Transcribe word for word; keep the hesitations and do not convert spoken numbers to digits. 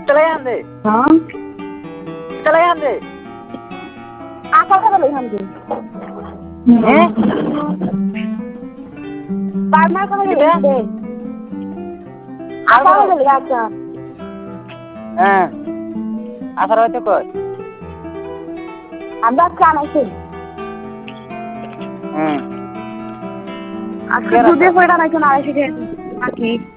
Kitale ande? Hả? Kitale ande? Apa ka balik ande? Eh? Parma ka balik Kita? ande? Apa ka balik asa? Eh. Asar hoyto koi? Anda kan aise? Hmm. আজকে দুধে কয়টা নাকি না আড়াইশো টাকা নাকি